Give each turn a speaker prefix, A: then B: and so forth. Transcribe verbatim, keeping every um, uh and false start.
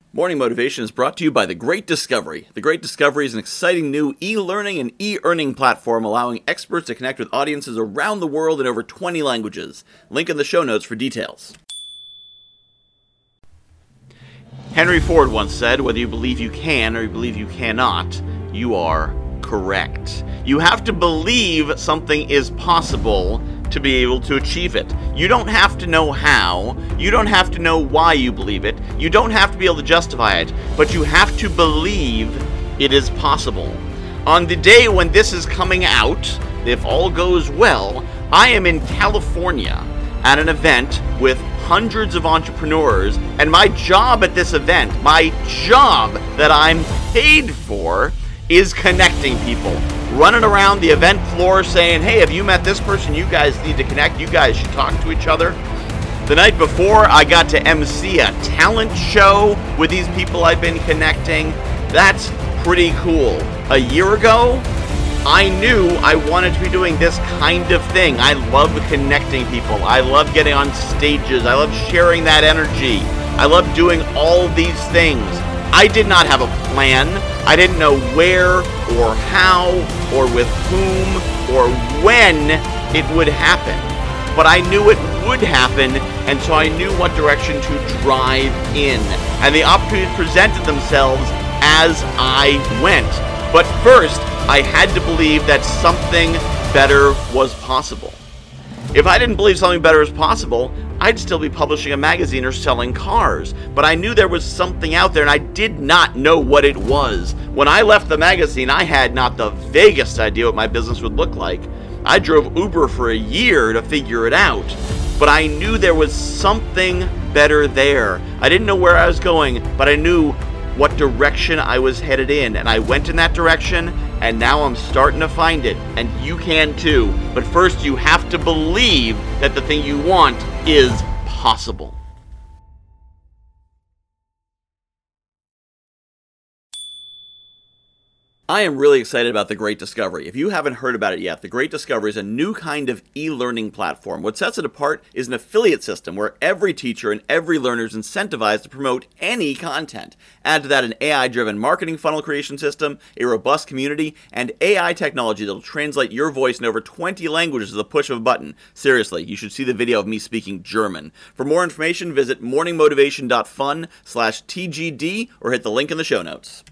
A: Morning Motivation is brought to you by The Great Discovery. The Great Discovery is an exciting new e-learning and e-earning platform allowing experts to connect with audiences around the world in over twenty languages. Link in the show notes for details. Henry Ford once said, whether you believe you can or you believe you cannot, you are correct. You have to believe something is possible to be able to achieve it. You don't have to know how, you don't have to know why you believe it, you don't have to be able to justify it, but you have to believe it is possible. On the day when this is coming out, if all goes well, I am in California at an event with hundreds of entrepreneurs, and my job at this event, my job that I'm paid for, is connecting people. Running around the event floor saying, hey, have you met this person? You guys need to connect. You guys should talk to each other. The night before, I got to M C a talent show with these people I've been connecting. That's pretty cool. A year ago, I knew I wanted to be doing this kind of thing. I love connecting people. I love getting on stages. I love sharing that energy. I love doing all these things. I did not have a plan. I didn't know where or how or with whom or when it would happen. But I knew it would happen, and so I knew what direction to drive in. And the opportunities presented themselves as I went. But first, I had to believe that something better was possible. If I didn't believe something better was possible, I'd still be publishing a magazine or selling cars. But I knew there was something out there, and I did not know what it was. When I left the magazine, I had not the vaguest idea what my business would look like. I drove Uber for a year to figure it out. But I knew there was something better there. I didn't know where I was going, but I knew what direction I was headed in. And I went in that direction, and now I'm starting to find it. And you can too. But first, you have to believe that the thing you want is possible. I am really excited about The Great Discovery. If you haven't heard about it yet, The Great Discovery is a new kind of e-learning platform. What sets it apart is an affiliate system where every teacher and every learner is incentivized to promote any content. Add to that an A I-driven marketing funnel creation system, a robust community, and A I technology that will translate your voice in over twenty languages with a push of a button. Seriously, you should see the video of me speaking German. For more information, visit morningmotivation dot fun slash T G D or hit the link in the show notes.